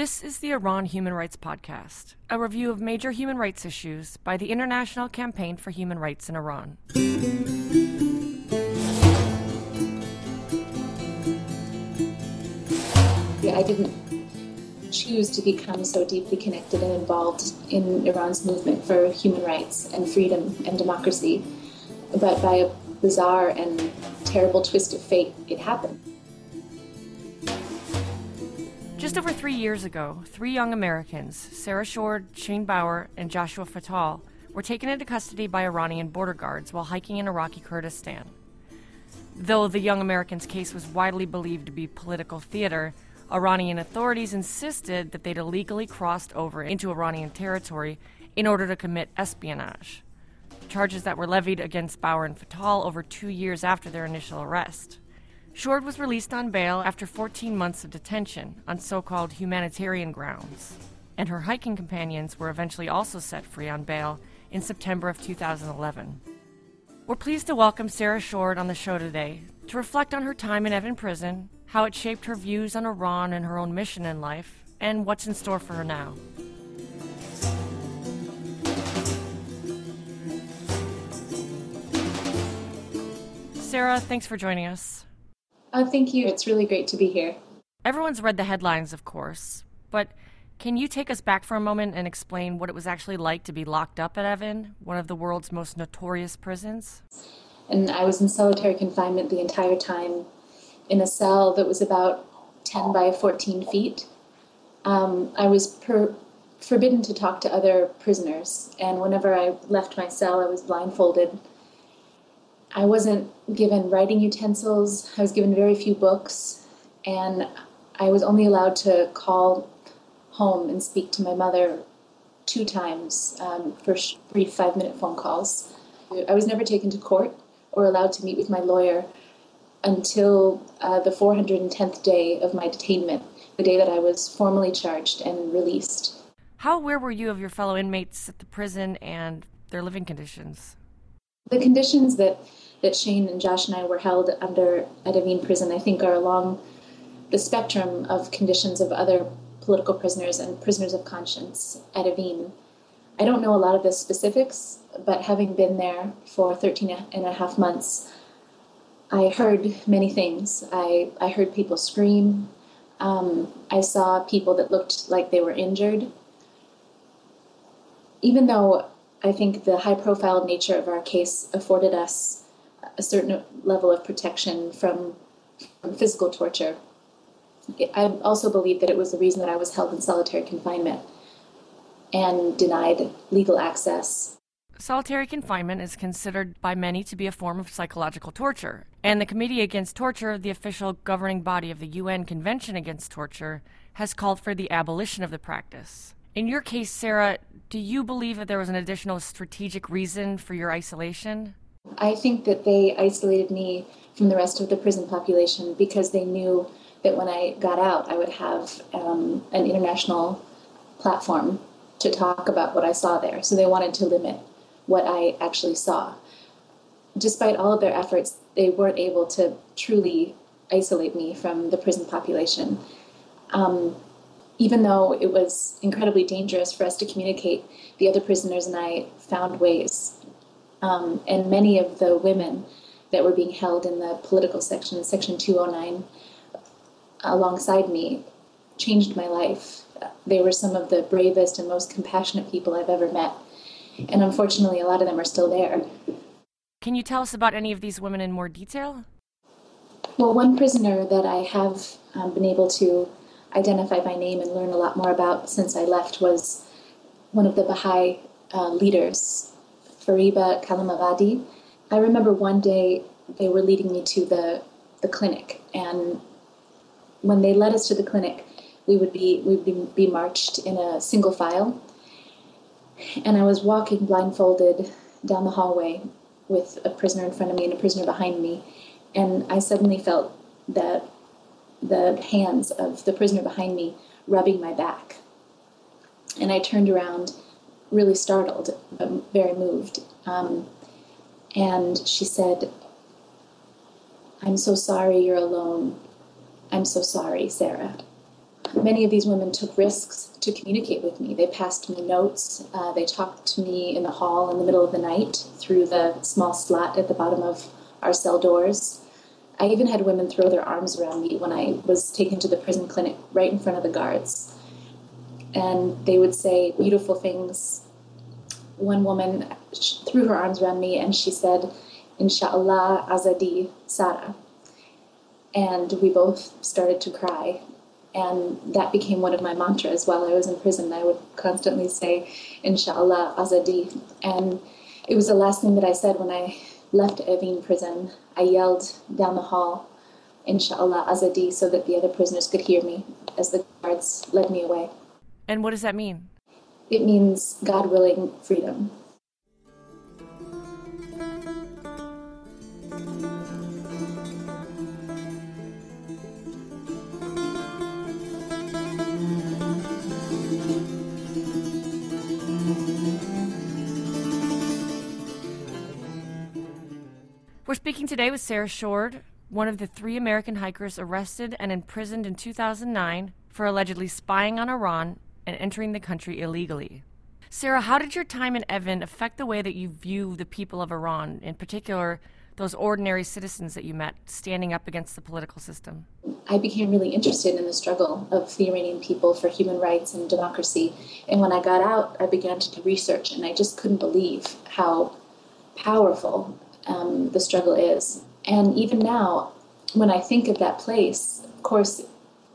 This is the Iran Human Rights Podcast, a review of major human rights issues by the International Campaign for Human Rights in Iran. I didn't choose to become so deeply connected and involved in Iran's movement for human rights and freedom and democracy, but by a bizarre and terrible twist of fate, it happened. Just over 3 years ago, 3 young Americans, Sarah Shourd, Shane Bauer, and Joshua Fatal, were taken into custody by Iranian border guards while hiking in Iraqi Kurdistan. Though the young Americans' case was widely believed to be political theater, Iranian authorities insisted that they'd illegally crossed over into Iranian territory in order to commit espionage, charges that were levied against Bauer and Fatal over 2 years after their initial arrest. Shourd was released on bail after 14 months of detention on so-called humanitarian grounds, and her hiking companions were eventually also set free on bail in September of 2011. We're pleased to welcome Sarah Shourd on the show today to reflect on her time in Evin prison, how it shaped her views on Iran and her own mission in life, and what's in store for her now. Sarah, thanks for joining us. Thank you. It's really great to be here. Everyone's read the headlines, of course, but can you take us back for a moment and explain what it was actually like to be locked up at Evin, one of the world's most notorious prisons? And I was in solitary confinement the entire time in a cell that was about 10 by 14 feet. I was forbidden to talk to other prisoners, and whenever I left my cell, I was blindfolded. I wasn't given writing utensils. I was given very few books, and I was only allowed to call home and speak to my mother 2 times for brief 5-minute phone calls. I was never taken to court or allowed to meet with my lawyer until the 410th day of my detainment, the day that I was formally charged and released. How aware were you of your fellow inmates at the prison and their living conditions? The conditions that Shane and Josh and I were held under at Evin prison, I think, are along the spectrum of conditions of other political prisoners and prisoners of conscience at Evin. I don't know a lot of the specifics, but having been there for 13 and a half months, I heard many things. I heard people scream. I saw people that looked like they were injured. Even though I think the high-profile nature of our case afforded us a certain level of protection from physical torture, I also believe that it was the reason that I was held in solitary confinement and denied legal access. Solitary confinement is considered by many to be a form of psychological torture, and the Committee Against Torture, the official governing body of the UN Convention Against Torture, has called for the abolition of the practice. In your case, Sarah, do you believe that there was an additional strategic reason for your isolation? I think that they isolated me from the rest of the prison population because they knew that when I got out, I would have an international platform to talk about what I saw there. So they wanted to limit what I actually saw. Despite all of their efforts, they weren't able to truly isolate me from the prison population. Even though it was incredibly dangerous for us to communicate, the other prisoners and I found ways. And many of the women that were being held in the political section, Section 209, alongside me, changed my life. They were some of the bravest and most compassionate people I've ever met. And unfortunately, a lot of them are still there. Can you tell us about any of these women in more detail? Well, one prisoner that I have been able to identify by name and learn a lot more about since I left was one of the Baha'i leaders, Fariba Kalamavadi. I remember one day they were leading me to the clinic, and when they led us to the clinic, we would be marched in a single file, and I was walking blindfolded down the hallway with a prisoner in front of me and a prisoner behind me, and I suddenly felt that the hands of the prisoner behind me rubbing my back. And I turned around, really startled, but very moved. And she said, "I'm so sorry you're alone. I'm so sorry, Sarah." many of these women took risks to communicate with me. They passed me notes. They talked to me in the hall in the middle of the night through the small slot at the bottom of our cell doors. I even had women throw their arms around me when I was taken to the prison clinic right in front of the guards. And they would say beautiful things. One woman threw her arms around me and she said, "Inshallah Azadi Sara." And we both started to cry. And that became one of my mantras while I was in prison. I would constantly say, "Inshallah Azadi." And it was the last thing that I said when I left Evin prison. I yelled down the hall, "Inshallah Azadi," so that the other prisoners could hear me as the guards led me away. And what does that mean? It means, God willing, freedom. We're speaking today with Sarah Shourd, one of the 3 American hikers arrested and imprisoned in 2009 for allegedly spying on Iran and entering the country illegally. Sarah, how did your time in Evin affect the way that you view the people of Iran, in particular those ordinary citizens that you met standing up against the political system? I became really interested in the struggle of the Iranian people for human rights and democracy. And when I got out, I began to do research, and I just couldn't believe how powerful the struggle is. And even now, when I think of that place, of course,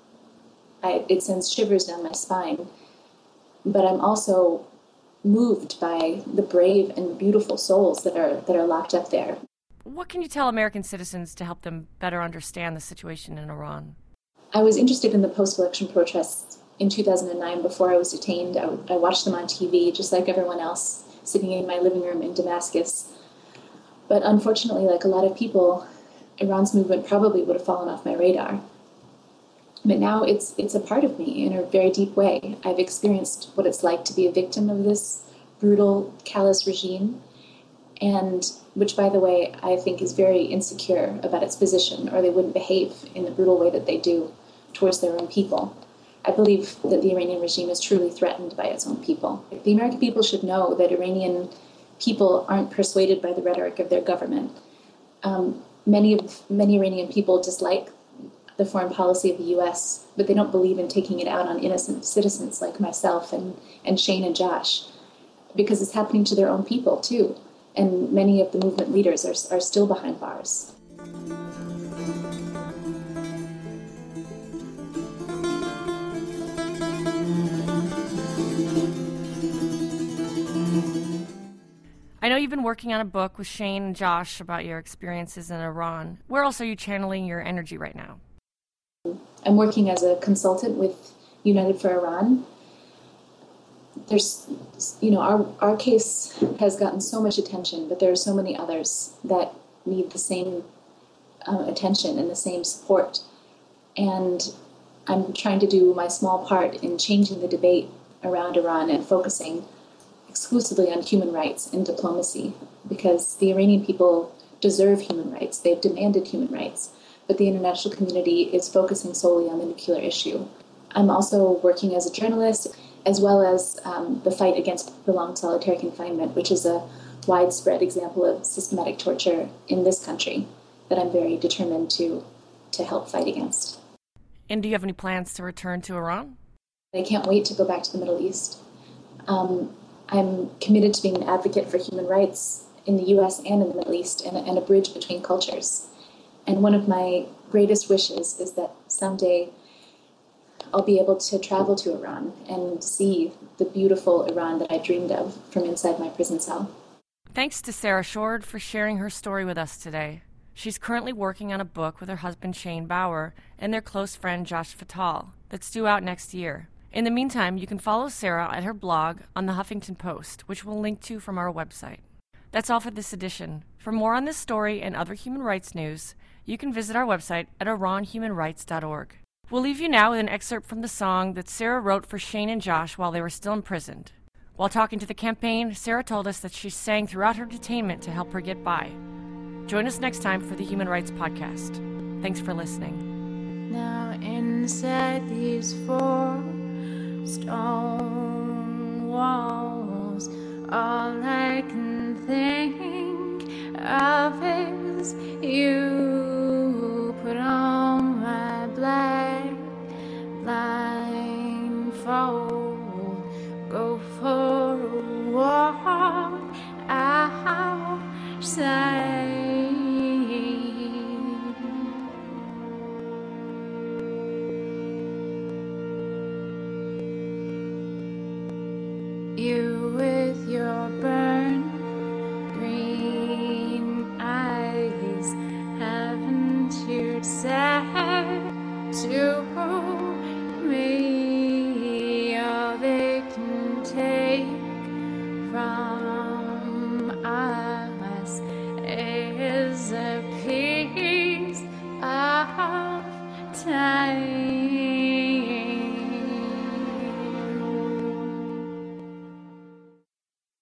it sends shivers down my spine. But I'm also moved by the brave and beautiful souls that are locked up there. What can you tell American citizens to help them better understand the situation in Iran? I was interested in the post-election protests in 2009 before I was detained. I watched them on TV, just like everyone else, sitting in my living room in Damascus. But unfortunately, like a lot of people, Iran's movement probably would have fallen off my radar. But now it's a part of me in a very deep way. I've experienced what it's like to be a victim of this brutal, callous regime, and which, by the way, I think is very insecure about its position, or they wouldn't behave in the brutal way that they do towards their own people. I believe that the Iranian regime is truly threatened by its own people. The American people should know that Iranian people aren't persuaded by the rhetoric of their government. Many Iranian people dislike the foreign policy of the U.S., but they don't believe in taking it out on innocent citizens like myself and Shane and Josh, because it's happening to their own people too. And many of the movement leaders are still behind bars. I know you've been working on a book with Shane and Josh about your experiences in Iran. Where else are you channeling your energy right now? I'm working as a consultant with United for Iran. There's, our case has gotten so much attention, but there are so many others that need the same attention and the same support. And I'm trying to do my small part in changing the debate around Iran and focusing exclusively on human rights and diplomacy, because the Iranian people deserve human rights. They've demanded human rights, but the international community is focusing solely on the nuclear issue. I'm also working as a journalist, as well as the fight against prolonged solitary confinement, which is a widespread example of systematic torture in this country that I'm very determined to help fight against. And do you have any plans to return to Iran? I can't wait to go back to the Middle East. I'm committed to being an advocate for human rights in the U.S. and in the Middle East, and a bridge between cultures. And one of my greatest wishes is that someday I'll be able to travel to Iran and see the beautiful Iran that I dreamed of from inside my prison cell. Thanks to Sarah Shourd for sharing her story with us today. She's currently working on a book with her husband Shane Bauer and their close friend Josh Fatal that's due out next year. In the meantime, you can follow Sarah at her blog on the Huffington Post, which we'll link to from our website. That's all for this edition. For more on this story and other human rights news, you can visit our website at iranhumanrights.org. We'll leave you now with an excerpt from the song that Sarah wrote for Shane and Josh while they were still imprisoned. While talking to the campaign, Sarah told us that she sang throughout her detainment to help her get by. Join us next time for the Human Rights Podcast. Thanks for listening. Now in inside these four stone walls. All I can think of is you. Put on my black blindfold, go for a walk outside. You